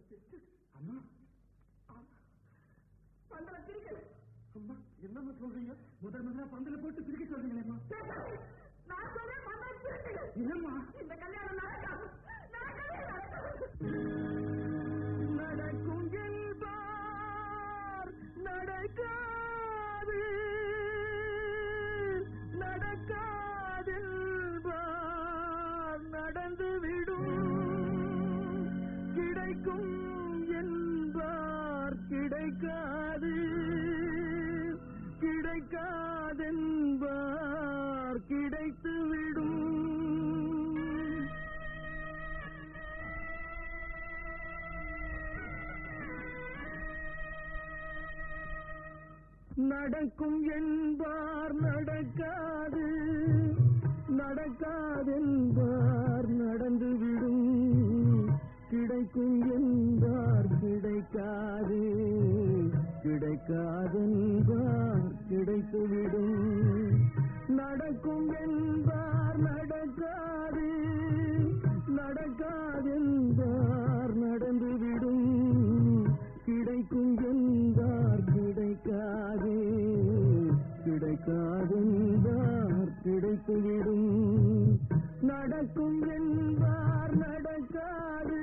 அம்மா பந்தல பிரிக்கல. அம்மா என்னம்மா சொல்றீங்க? முதல்ல பந்தல போட்டு பிரிக்க சொல்றீங்களேம்மா. நான் சொல்றேன் பந்தல பிரிக்கல. இல்லம்மா இந்த கல்யாணம் நடக்காது. நடக்கும் என்பார் நடக்காது, நடக்காதென்பார் நடந்துவிடும். கிடைக்கும் என்பார் கிடைக்காது, கிடைக்காதென்பார் கிடைத்துவிடும். நடக்கும் என்பார் நடக்காது, நடக்காதென்பார் நடந்துவிடும். கிடைக்கும் என்பார் கிடைக்காது, கிடைக்காதென்பார் கிடைத்துவிடும். நடக்கும் என்பார் நடக்காது, நடக்காதென்பார் நடந்துவிடும். கிடைக்கும் என்பார் கிடைக்காது, கிடைக்காதென்பார் கிடைத்துவிடும். நடக்கும் என்பார் நடக்காது.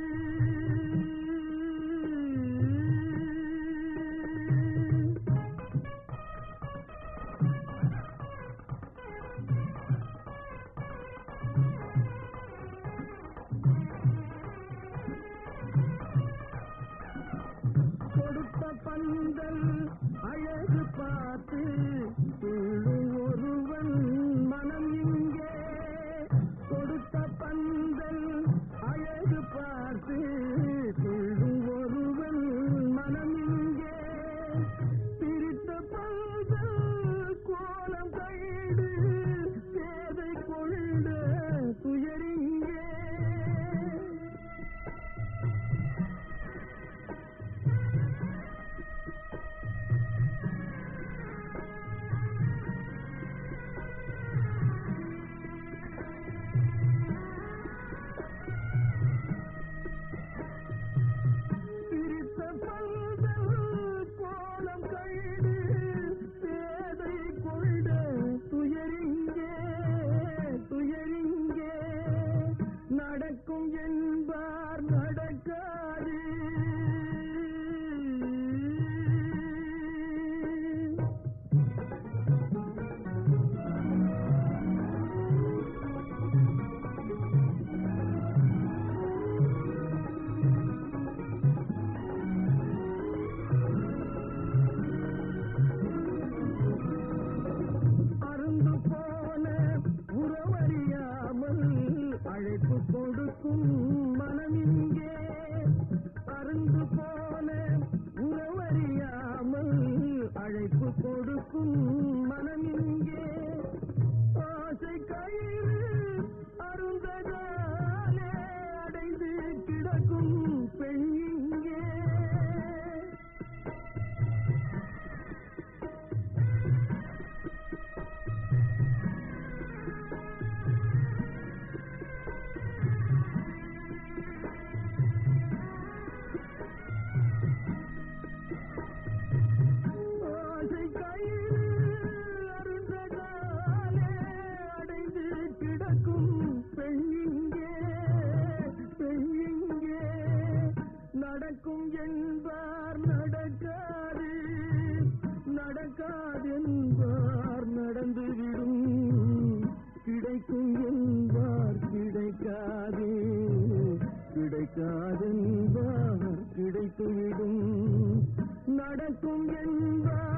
கொடுத்த பந்தல் அழகு பார்த்து துள்ளும் ஒருவன் மனம் இங்கே. கொடுத்த பந்தல் அழகு பார்த்து துள்ளும் ஒருவன் மனம் இங்கே. பிரித்த பந்தல் கோலம் கைடு சேதை கொண்ட துயரிங்கே. கோலம் கைடு சேதை கொண்ட துயரிங்கே, துயரிங்கே. நடக்கும் என்பார் நடக்காது. அழைப்பு கொடுக்கும் மனம் இங்கே. அருந்து போன உறவறியாமல் அழைப்பு கொடுக்கும் மனம் இங்கே. ஆசை கயிறு அருந்ததாலே அடைந்து கிடக்கும் பெண் இங்கே. நடக்கும் என்பார் நடக்காது, நடக்காதென்பார் நடந்துவிடும். கிடைக்கும் என்பார் கிடைக்காது, கிடைக்காதென்பார் கிடைத்துவிடும். நடக்கும் என்பார்